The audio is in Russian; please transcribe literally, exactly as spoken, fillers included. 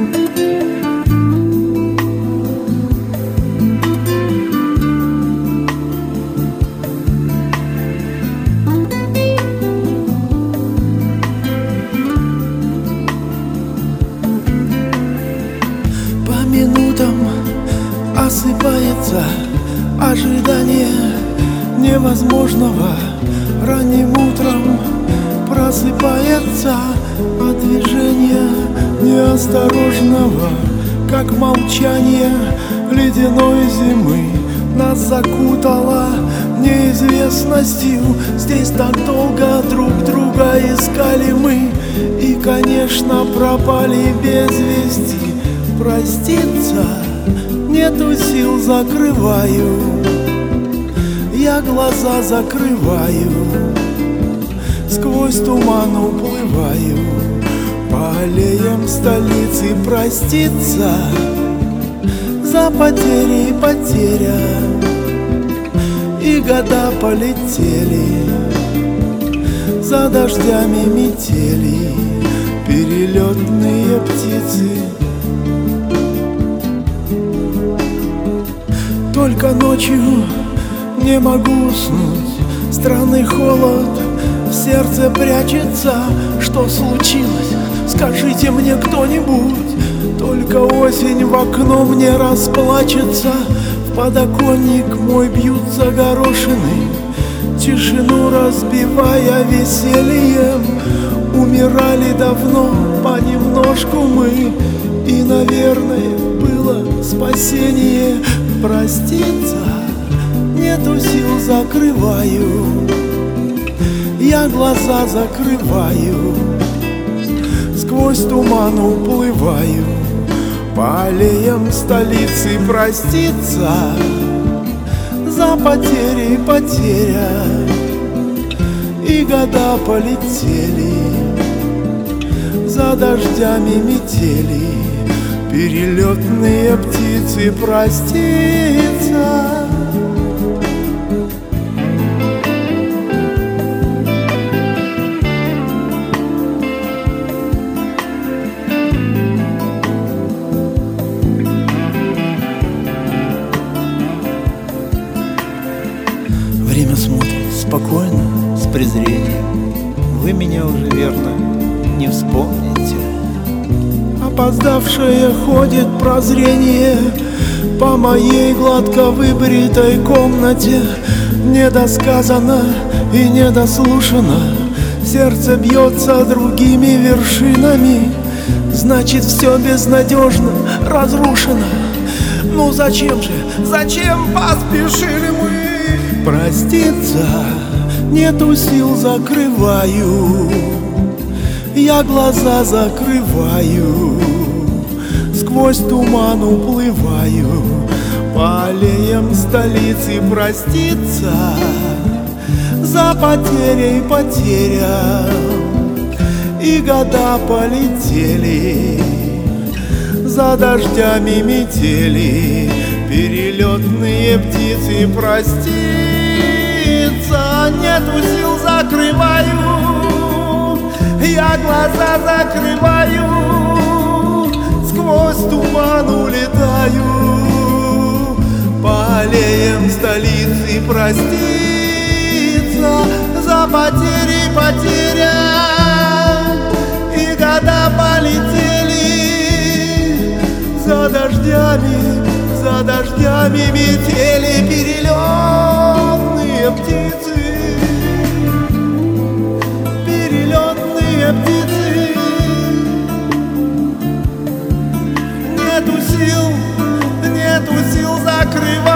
Минутам осыпается ожидание невозможного. Ранним утром просыпается от движения неосторожного, как молчание ледяной зимы нас закутало неизвестностью. Здесь так долго друг друга искали мы, и, конечно, пропали без вести. Проститься нету сил, закрываю, я глаза закрываю, сквозь туман уплываю по аллеям столицы. Проститься за потери и потеря, и года полетели за дождями метели, перелетные птицы. Только ночью не могу уснуть, странный холод в сердце прячется. Что случилось? Скажите мне кто-нибудь. Только осень в окно мне расплачется. В подоконник мой бьются горошины, тишину разбивая весельем. Умирали давно понемножку мы, и, наверное, было спасение. Проститься нету сил, закрываю, я глаза закрываю, сквозь туман уплываю по аллеям столицы. Проститься за потери и потеря, и года полетели за дождями метели, перелетные птицы. Проститься время смотрит спокойно, с презрением. Вы меня уже верно не вспомните. Опоздавшее ходит прозрение по моей гладко выбритой комнате. Недосказано и недослушано, сердце бьется другими вершинами. Значит, все безнадежно разрушено. Ну зачем же, зачем поспешили мы? Проститься нету сил, закрываю, я глаза закрываю, сквозь туман уплываю по аллеям столицы. Проститься за потерей и потеря, и года полетели за дождями метели, перелетные птицы. Проститься нету сил, закрываю, я глаза закрываю, сквозь туман улетаю по аллеям столицы. Проститься за потери и потеря, и года полетели за дождями, за дождями метели, перелетные птицы, перелетные птицы. Нету сил, нету сил, закрывать.